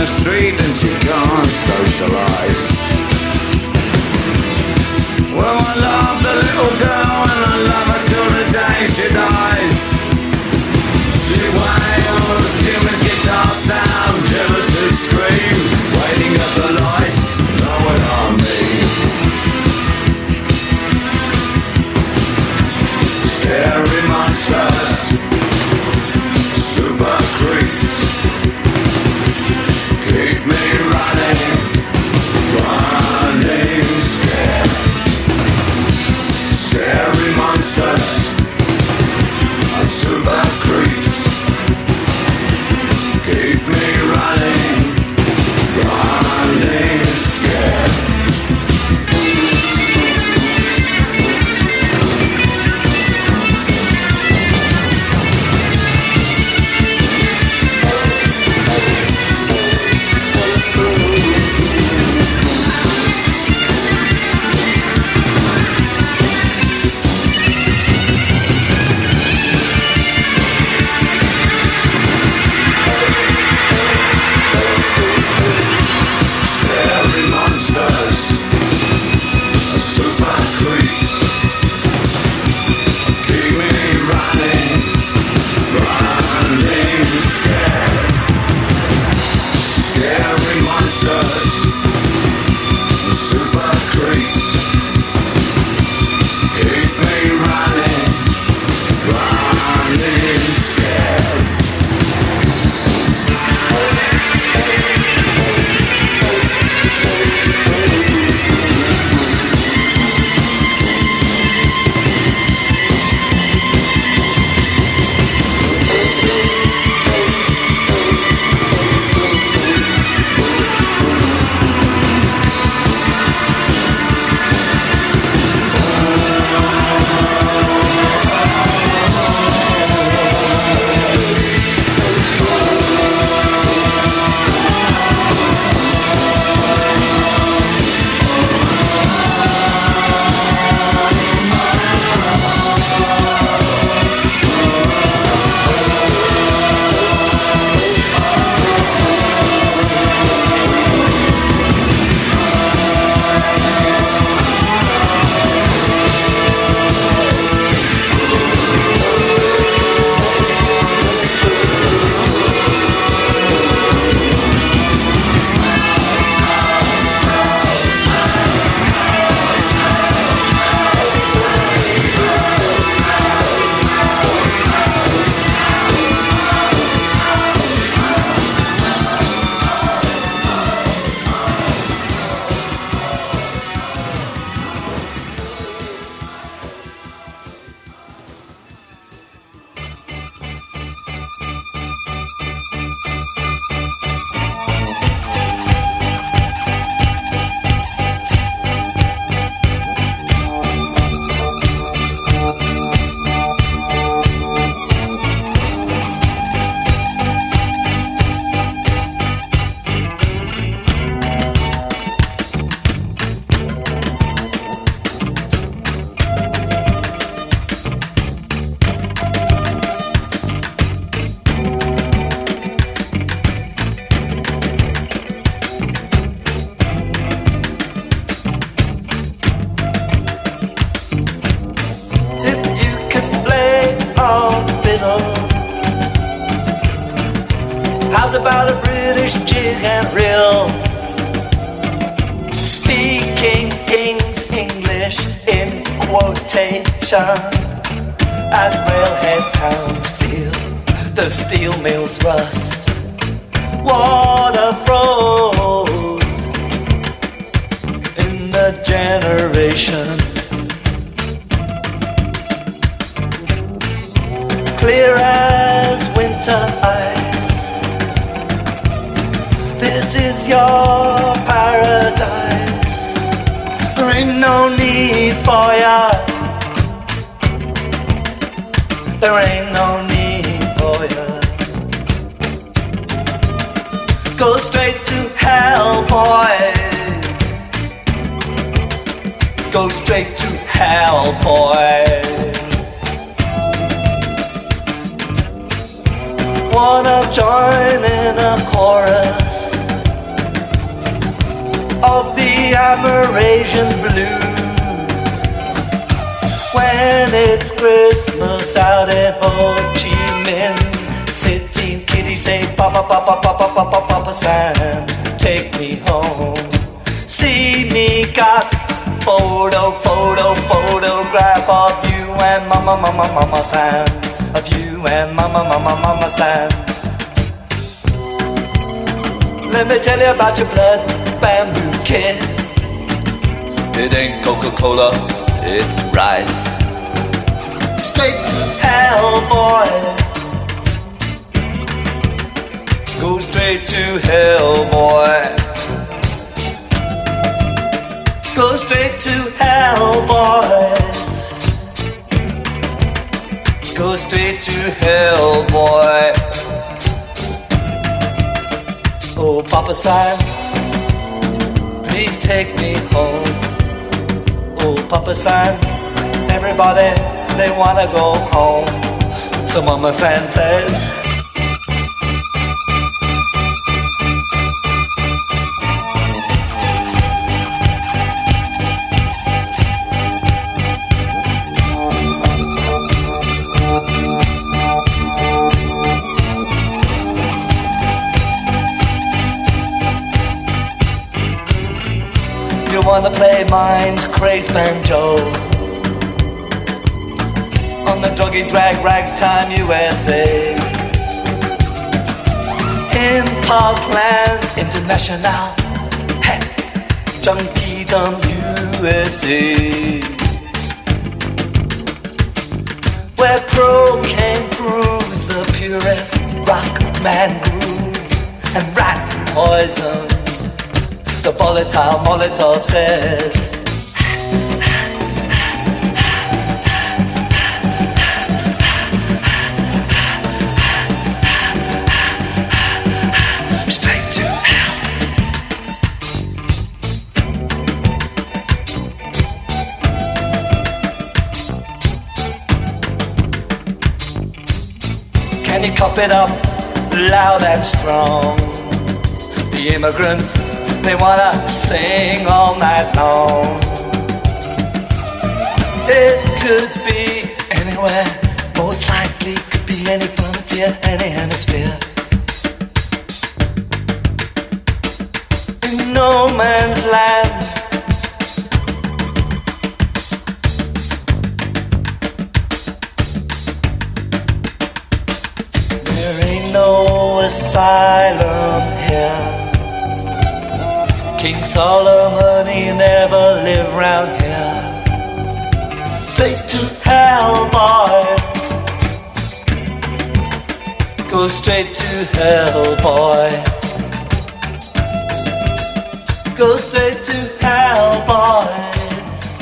the street and she can't socialise. Well, I love the little girl and I love her till the day she dies. She wails, Jimmy's guitar sound, jealously scream, waiting at the lights, knowing on me. Scary monsters, super creeps, keep me running, running scared. Scary monsters and super creeps, keep me running, running scared. How's about a British jig and reel? Speaking King's English in quotation, as railhead towns feel the steel mills rust, water froze in the generation. Clear as winter ice, this is your paradise. There ain't no need for ya, there ain't no need for ya. Go straight to hell, boys, go straight to hell, boys. Wanna join in a chorus Amerasian blues. When it's Christmas out in Ho Chi Minh City, kiddies say, Papa, Papa, Papa, Papa, Papa Sam, take me home. See me got photograph of you and Mama, Mama, Mama Sam, of you and Mama, Mama, Mama Sam. Let me tell you about your blood bamboo kid. It ain't Coca-Cola, it's rice. Straight to hell, boy. Go straight to hell, boy. Go straight to hell, boys. Go straight to hell, boy. Oh, Papa Sam, please take me home. Oh, Papa Sam, everybody, they wanna go home. So Mama Sam says, wanna play mind crazed banjo on the druggy drag ragtime USA in Parkland International, hey, Junkiedom USA, where cocaine proves the purest rock man groove and rat poison. The volatile Molotov says, straight to hell. Can you cup it up loud and strong? The immigrants, they wanna sing all night long. It could be anywhere, most likely could be any frontier, any hemisphere. In no man's land, there ain't no asylum here. King Solomon, he never lived round here. Straight to hell, boy. Go straight to hell, boy. Go straight to hell, boys.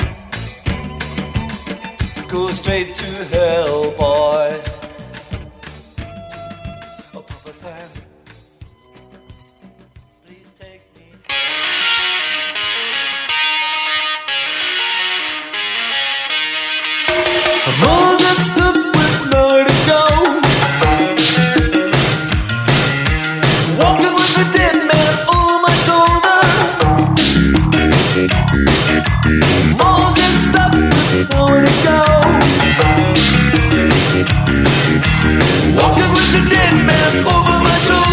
Go straight to hell, boy. Oh, Papa Sam, please take me. I'm all dressed up with nowhere to go, walking with a dead man on my shoulder. I'm all dressed up with nowhere to go, walking with a dead man over my shoulder.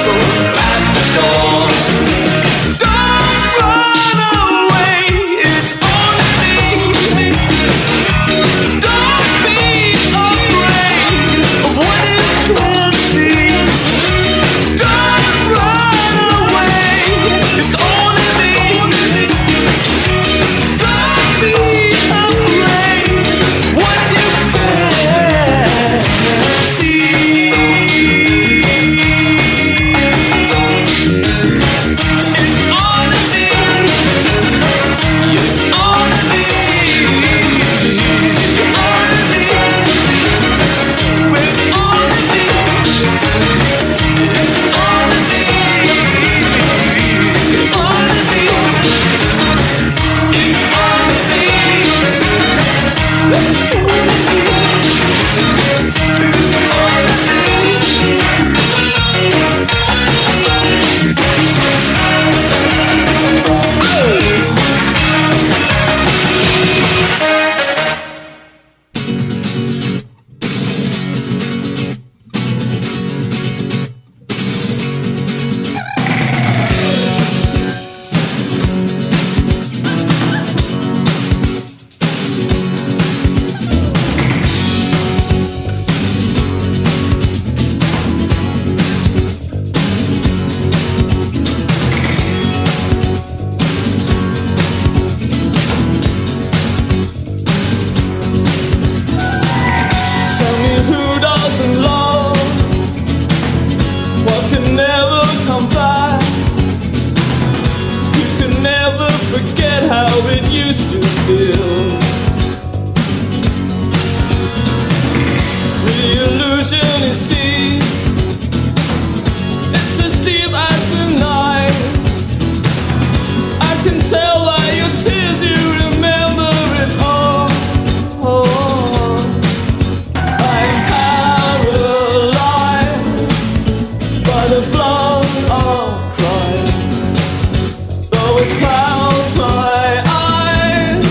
Though it clouds my eyes,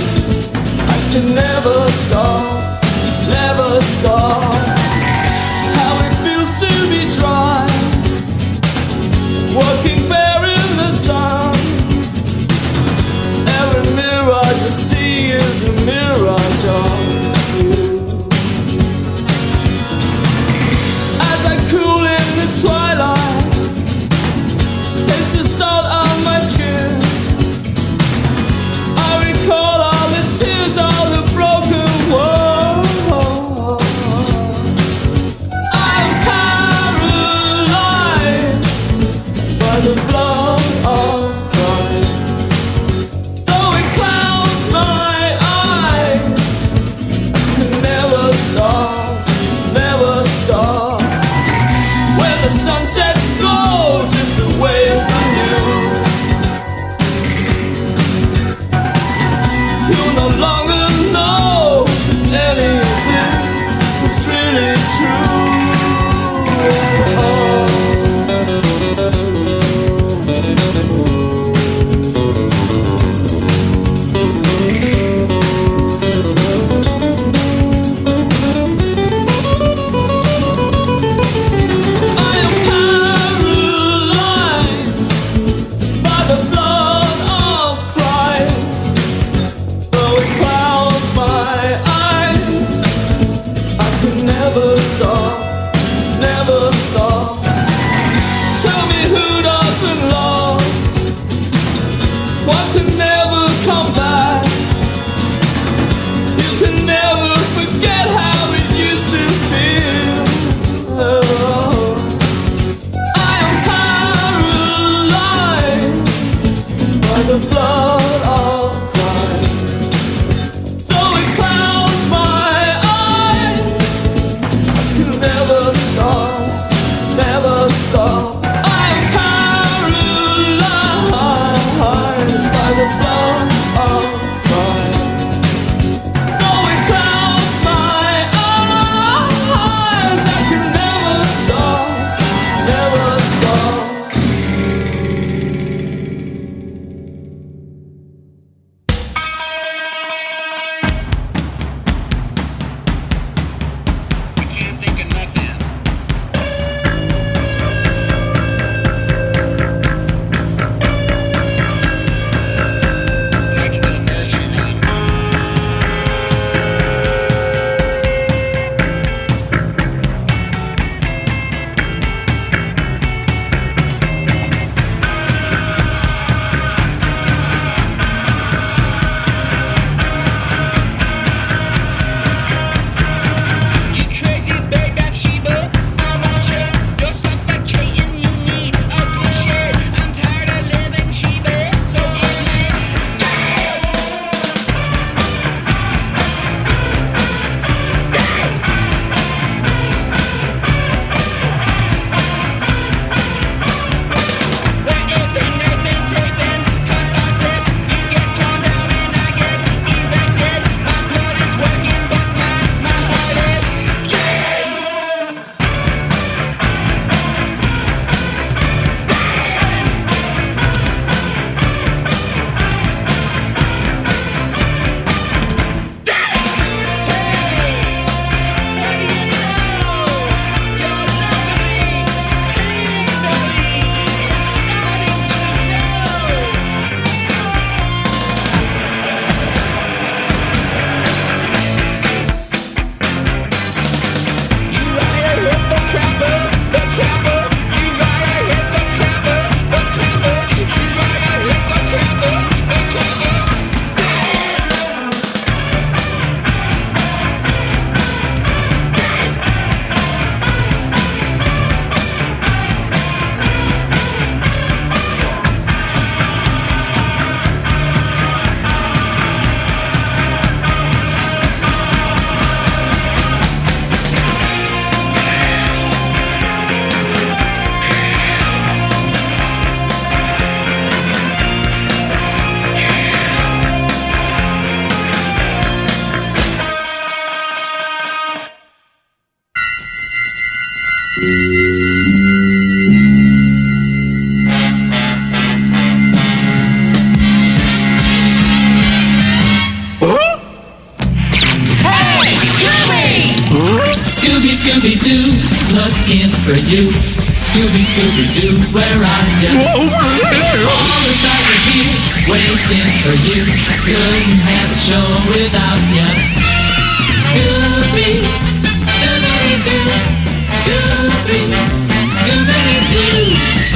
for you. Scooby, Scooby-Doo, where are you? Over here! All the stars are here, waiting for you. Couldn't have a show without you. Scooby, Scooby-Doo, Scooby, Scooby-Doo.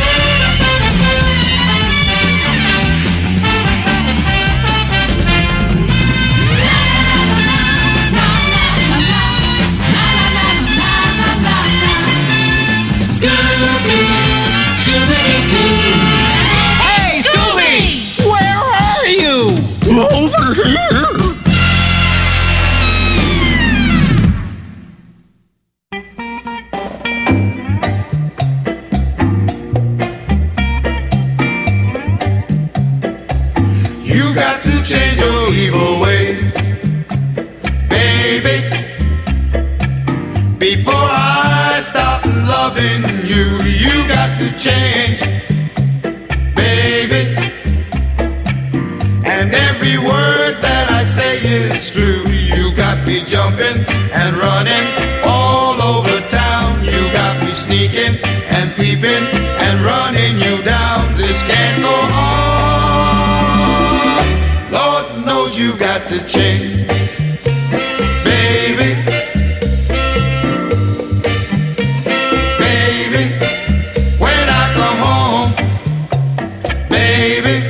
Scooby, Scooby-Doo. Hey, Scooby! Where are you? Over here! You got to change your evil ways, baby, before I stop loving you. You got to change, baby, and every word that I say is true. You got me jumping and running all over town. You got me sneaking and peeping and running you down. This can't go on. Lord knows you've got to change, baby. Baby, when I come home, baby,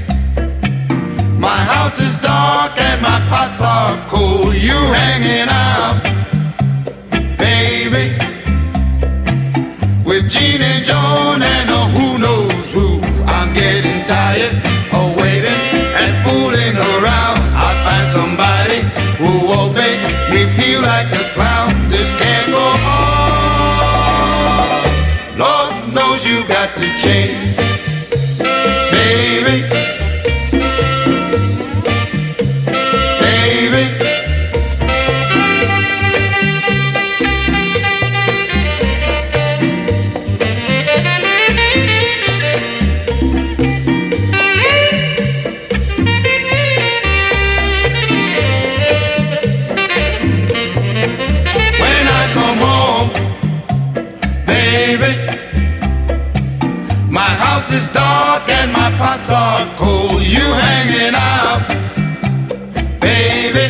my house is dark and my pots are cold. You hanging out, baby, with Gene and Joan and who knows who. I'm getting tired of waiting and fooling around. I'll find somebody who won't make me feel like a clown. This can't go on. Lord knows you got to change, baby, baby. When I come home, baby, my house is dark and my pots are cold. You hanging out, baby,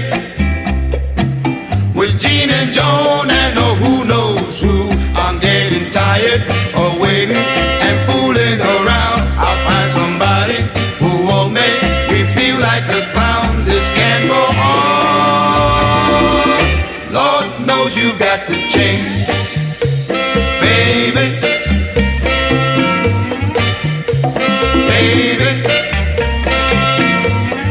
with Gene and Joan and who knows who. I'm getting tired of waiting and fooling around. I'll find somebody who won't make me feel like a clown. This can't go on. Lord knows you've got to change, baby, baby.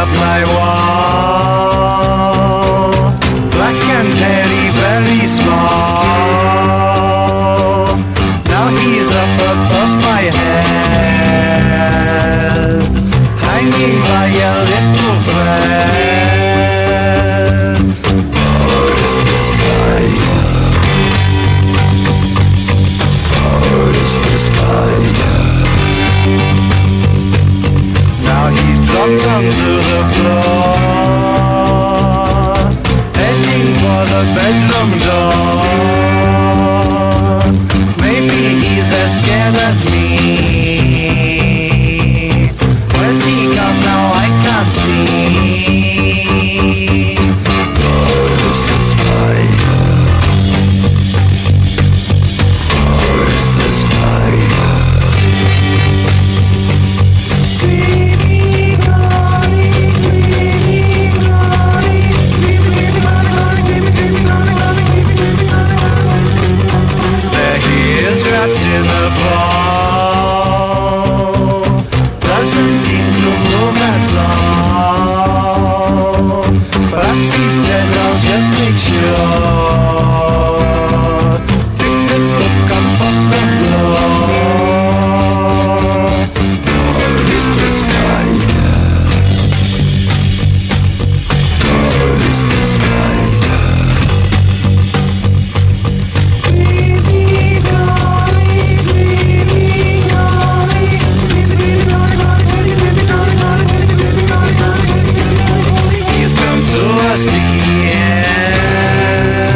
up my wall. Black and hairy, very small. Now he's up above my head, hanging by a little thread. Oh, it's the spider. Oh, it's the spider. Now he's dropped onto the floor, heading for the bedroom door. Maybe he's as scared as me. Where's he gone now? I can't see. Oh, it's the spider. Oh, it's the spider. Trapped in a ball, doesn't seem to move at all. Perhaps he's dead, I'll just make sure. Pick this book up off the floor. Oh, it's the spider. Oh, it's the spider. To a sticky end.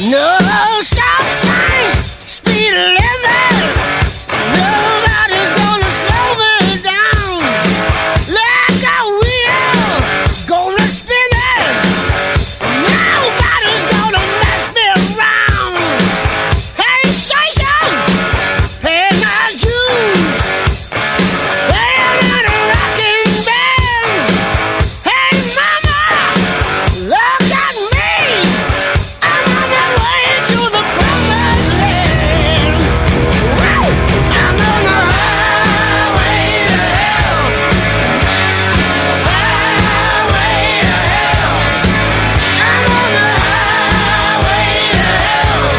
No stop signs, speed limit. Nobody's gonna slow me down. Like a wheel, gonna spin it. Nobody's gonna mess me around. Hey, station, pay my dues. Playing in a rocking band. Hey, mama, look at me. I'm on my way to the promised land. Woo! I'm on the highway to hell. Highway to hell. I'm on the highway to hell.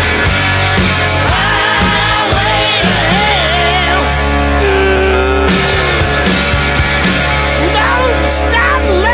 Highway to hell. Don't stop me.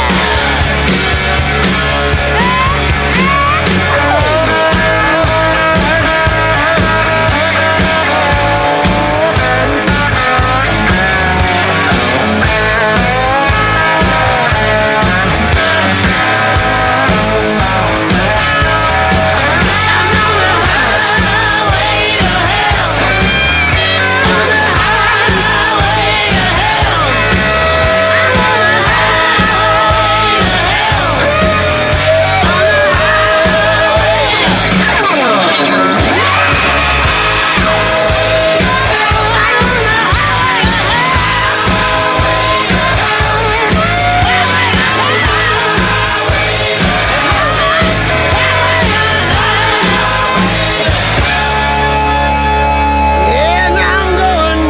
And I'm going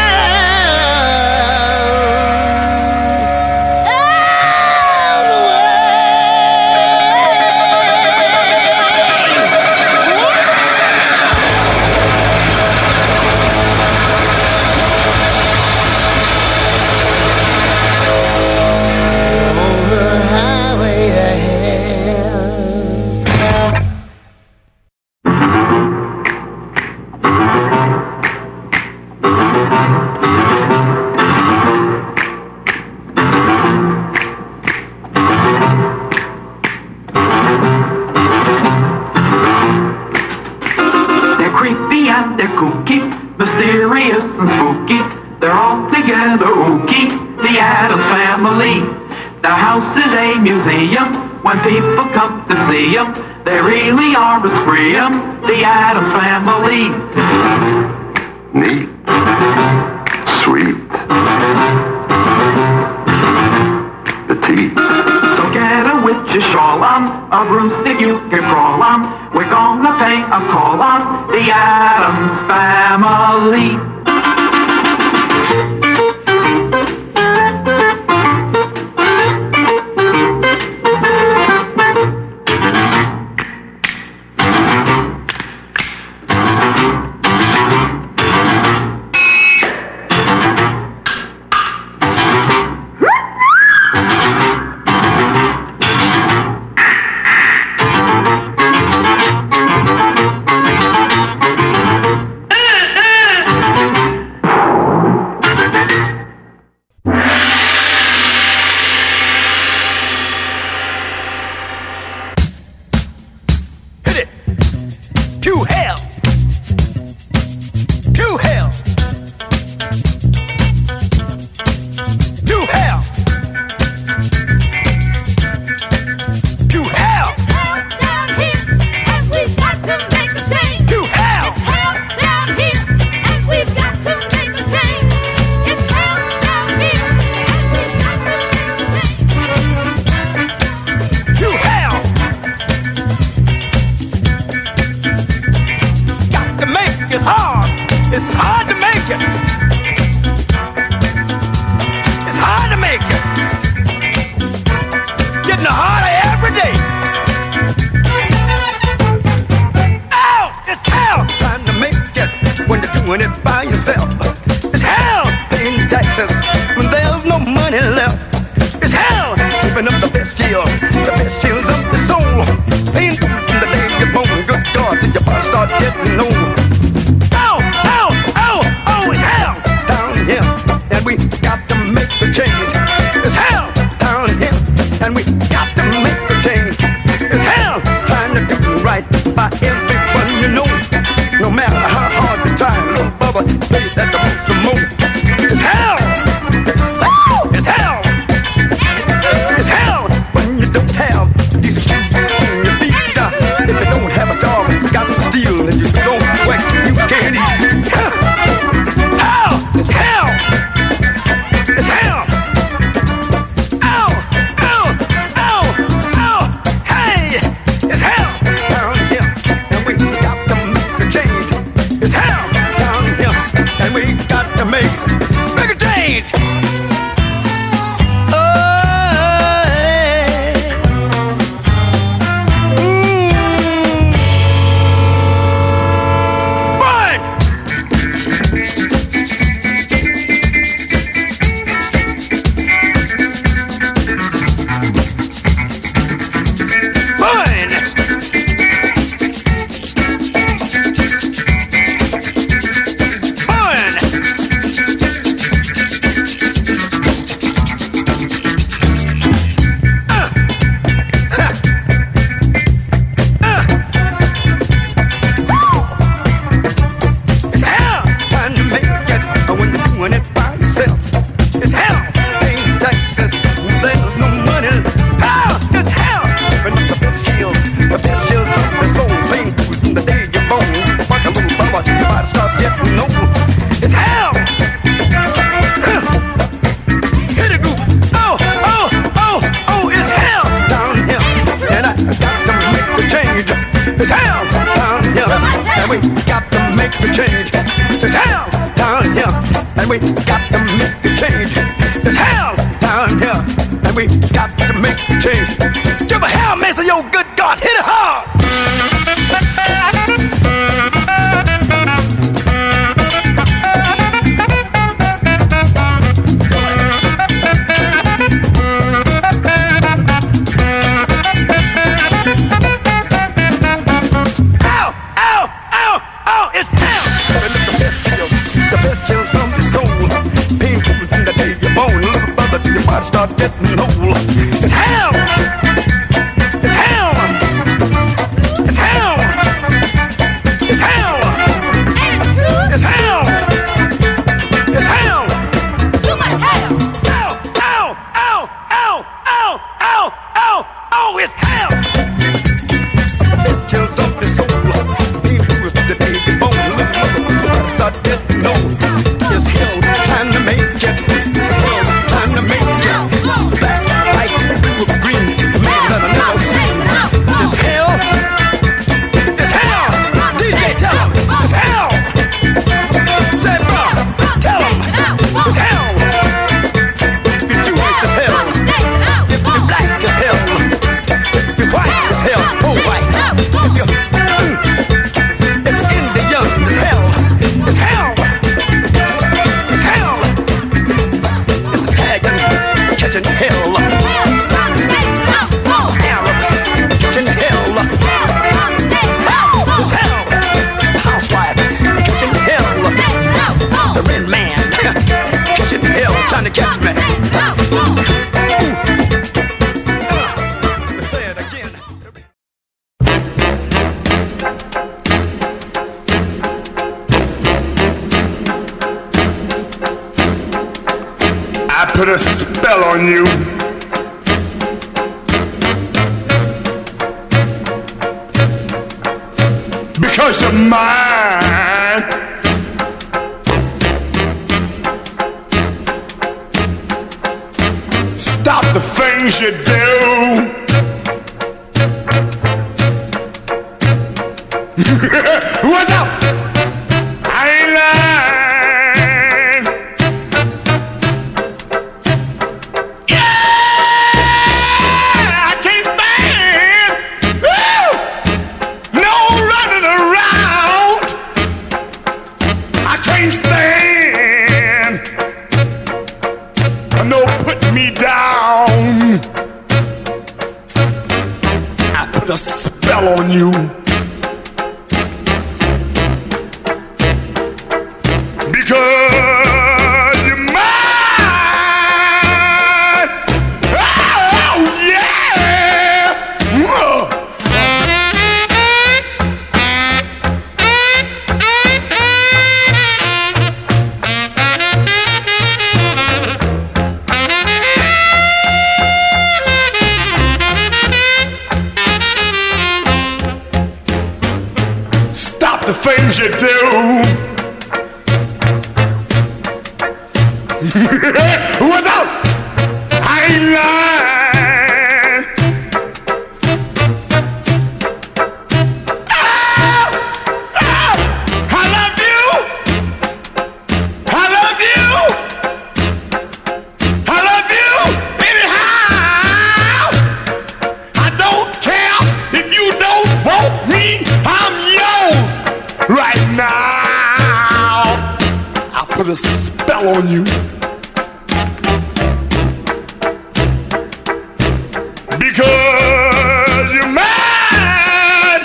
down all the way. On the highway to hell. They're creepy and they're kooky, mysterious and spooky. They're all together ooky, the Addams Family. Their house is a museum. When people come to see them, they really are a scream, the Addams Family. Neat. Sweet. Petite. So get a witch's shawl on, a broomstick you can crawl on. We're gonna pay a call on the Addams Family. doing it by yourself. It's hell in Texas when there's no money left. It's hell giving up the best years of the soul. Ain't from the day you're born, good God, till your body start getting old. Oh, oh, oh, oh, it's hell down here, and we got to make the change. It's hell down here, and we got to make the change. It's hell trying to do right. right by everyone you know. No matter how hard you try, little Bubba say that the most some more. It's hell! It's hell! It's hell when you don't have these shoes on your feet. If you don't have a job, you got to steal and you don't work, you can't eat. Hell! It's hell! It's hell! Ow! Ow! Ow! Ow! Hey! It's hell down here, and we got to make a change. It's hell down here, and we got to make a change. Put a spell on you. Because you're mine. Stop the things you do. What's up? I ain't lying. Yeah, I can't stand. Woo! No running around. I can't stand. No putting me down. I put a spell on you. about the things you do. What's up? I ain't lying. I love you. I love you. I love you anyhow. I don't care if you don't want me. I'm yours right now. I'll put a spell on you. Because you're mad.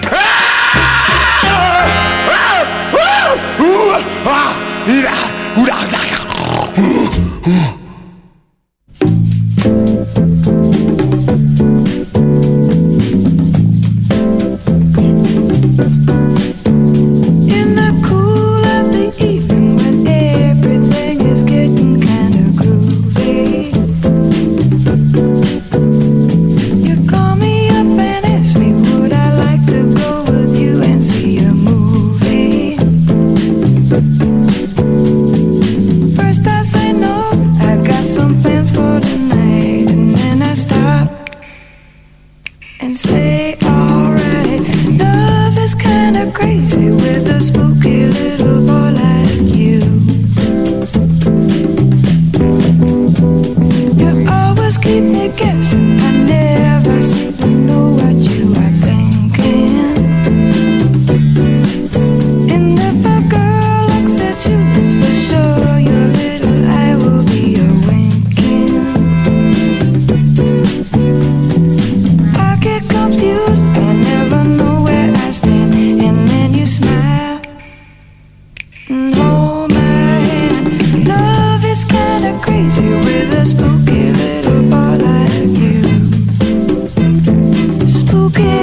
In the cool of the evening when everything is getting kind of groovy, you call me up and ask me would I like to go with you and see a movie. First I say no, I got some plans for tonight, and then I stop and say alright. Love is kinda crazy with a spooky little boy like you. You always keep me guessing, I never seem to know what you are thinking. And if a girl looks at you, it's for sure your little eye will be a winking. I get confused, I never know where I stand, and then you smile and hold my hand. Love is kinda crazy with a spooky little boy like you. Spooky.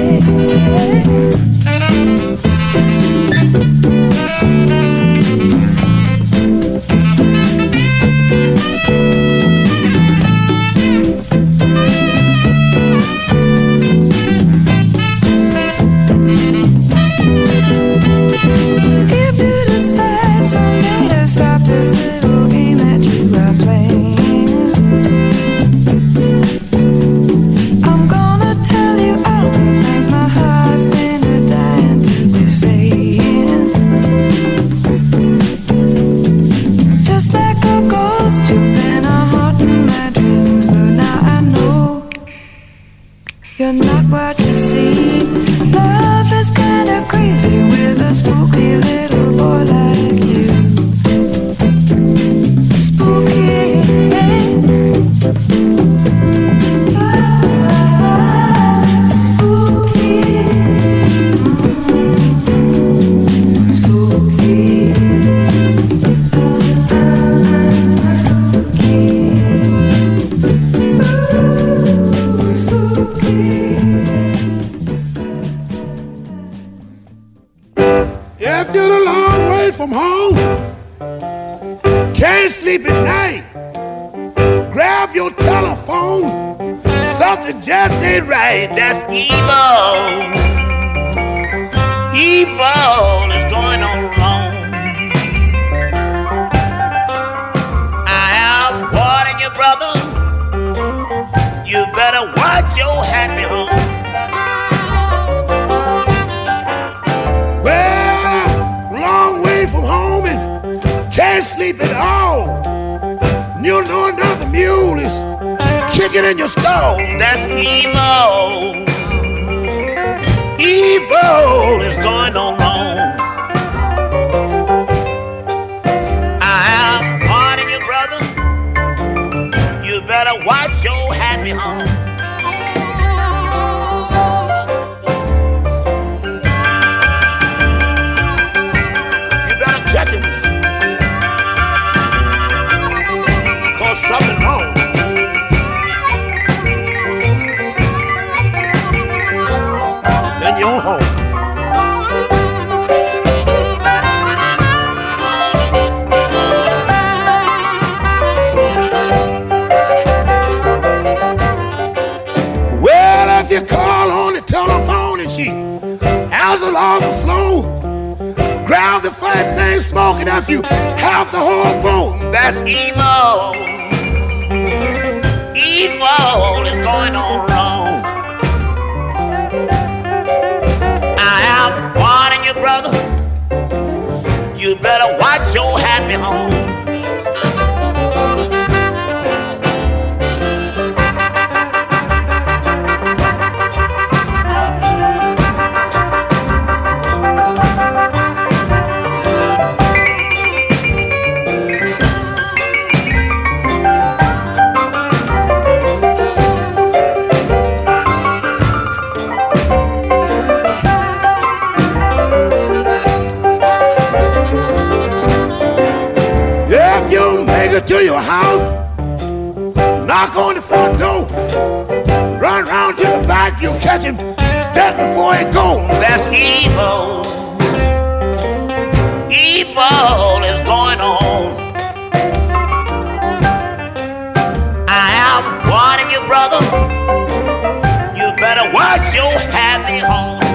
If you decide someday to stop this little game that you are playing, I'm gonna tell you all the things my heart's been dying to be saying. Just like a ghost, you've been a haunting my dreams, but now I know you're not what you seem. Love is kinda crazy with a spooky little boy like you. Spooky. If you're a long way from home, can't sleep at night, grab your telephone. Something just ain't right. That's evil. Evil is going on wrong. I am warning you, brother. You better watch your happy home. Well, long way from home and can't sleep at all. You know another mule is kicking in your stall. That's evil. Evil is going on wrong. I am warning you, brother. You better watch your happy home. You better catch it. Cause something wrong. Then you're home. muzzle off slow. Grab the funny thing smoking after you have the whole boat. That's evil. Evil is going on wrong. I am warning you, brother. You better watch your happy home. To your house, knock on the front door, run around to the back, you catch him just before he goes. That's evil. Evil is going on. I am warning you, brother. You better watch your happy home.